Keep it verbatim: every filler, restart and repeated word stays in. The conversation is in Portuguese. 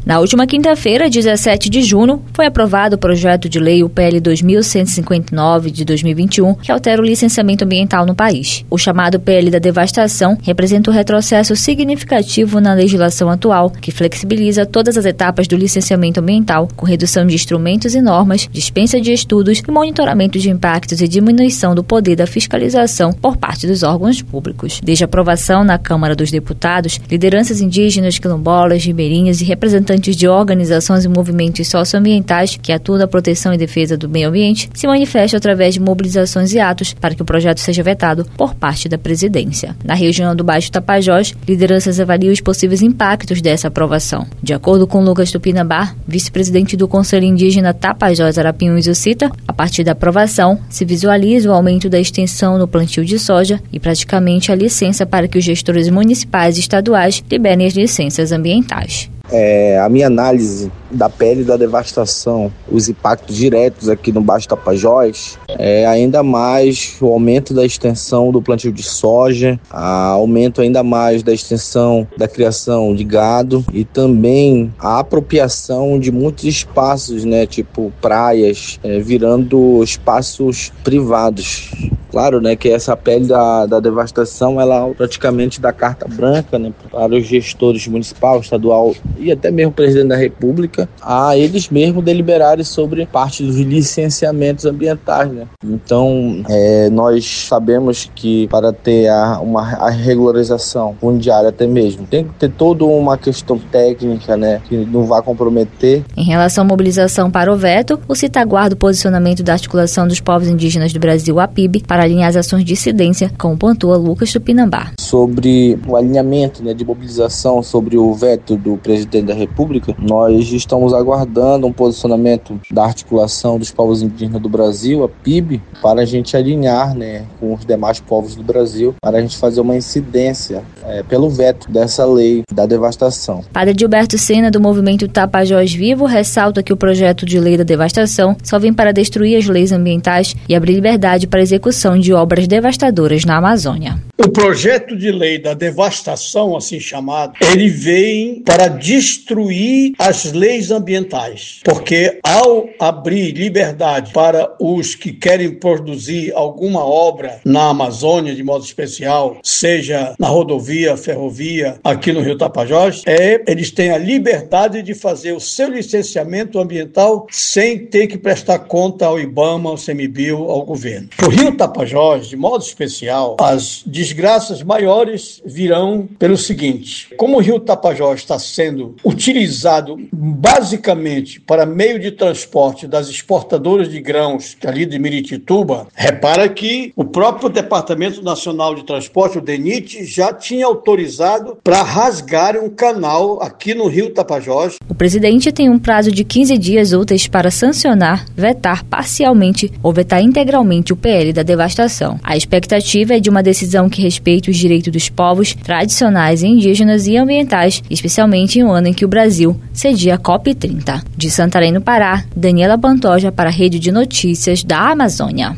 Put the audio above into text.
Na última quinta-feira, dezessete de junho, foi aprovado o projeto de lei, o P L dois mil cento e cinquenta e nove de dois mil e vinte e um, que altera o licenciamento ambiental no país. O chamado P L da devastação representa um retrocesso significativo na legislação atual, que flexibiliza todas as etapas do licenciamento ambiental, com redução de instrumentos e normas, dispensa de estudos e monitoramento de impactos e diminuição do poder da fiscalização por parte dos órgãos públicos. Desde a aprovação na Câmara dos Deputados, lideranças indígenas, quilombolas, ribeirinhas e representantes de organizações e movimentos socioambientais que atuam na proteção e defesa do meio ambiente se manifestam através de mobilizações e atos para que o projeto seja vetado por parte da presidência. Na região do Baixo Tapajós, lideranças avaliam os possíveis impactos dessa aprovação. De acordo com Lucas Tupinambá, vice-presidente do Conselho Indígena Tapajós Arapiuns Ucita, a partir da aprovação, se visualiza o aumento da extensão no plantio de soja e praticamente a licença para que os gestores municipais e estaduais liberem as licenças ambientais. É, a minha análise da P L da devastação, os impactos diretos aqui no Baixo Tapajós, é ainda mais o aumento da extensão do plantio de soja, a aumento ainda mais da extensão da criação de gado e também a apropriação de muitos espaços, né, tipo praias, é, virando espaços privados. Claro, né, que essa P L da, da devastação, ela praticamente dá carta branca, né, para os gestores municipal, estadual e até mesmo o presidente da República, a eles mesmos deliberarem sobre parte dos licenciamentos ambientais, né? Então, é, nós sabemos que para ter a, uma, a regularização fundiária até mesmo, tem que ter toda uma questão técnica, né, que não vai comprometer. Em relação à mobilização para o veto, o CITA aguarda o posicionamento da Articulação dos Povos Indígenas do Brasil, a P I B, para alinhar as ações de incidência, como pontua Lucas Tupinambá. Sobre o alinhamento, né, de mobilização sobre o veto do presidente da República, nós estamos aguardando um posicionamento da Articulação dos Povos Indígenas do Brasil, a P I B, para a gente alinhar, né, com os demais povos do Brasil, para a gente fazer uma incidência é, pelo veto dessa lei da devastação. Padre Gilberto Sena, do movimento Tapajós Vivo, ressalta que o projeto de lei da devastação só vem para destruir as leis ambientais e abrir liberdade para a execução de obras devastadoras na Amazônia. O projeto de lei da devastação, assim chamado, ele vem para destruir as leis ambientais, porque ao abrir liberdade para os que querem produzir alguma obra na Amazônia, de modo especial, seja na rodovia, ferrovia, aqui no Rio Tapajós, é, eles têm a liberdade de fazer o seu licenciamento ambiental sem ter que prestar conta ao IBAMA, ao CEMIBio, ao governo. Para o Rio Tapajós, de modo especial, as desgraças maiores virão pelo seguinte: como o Rio Tapajós está sendo utilizado basicamente para meio de transporte das exportadoras de grãos ali de Miritituba, repara que o próprio Departamento Nacional de Transporte, o DENIT, já tinha autorizado para rasgar um canal aqui no Rio Tapajós. O presidente tem um prazo de quinze dias úteis para sancionar, vetar parcialmente ou vetar integralmente o P L da devastação. A expectativa é de uma decisão que respeite os direitos dos povos tradicionais, indígenas e ambientais, especialmente em um ano em que o Brasil cedia a COP trinta. De Santarém, no Pará, Daniela Pantoja para a Rede de Notícias da Amazônia.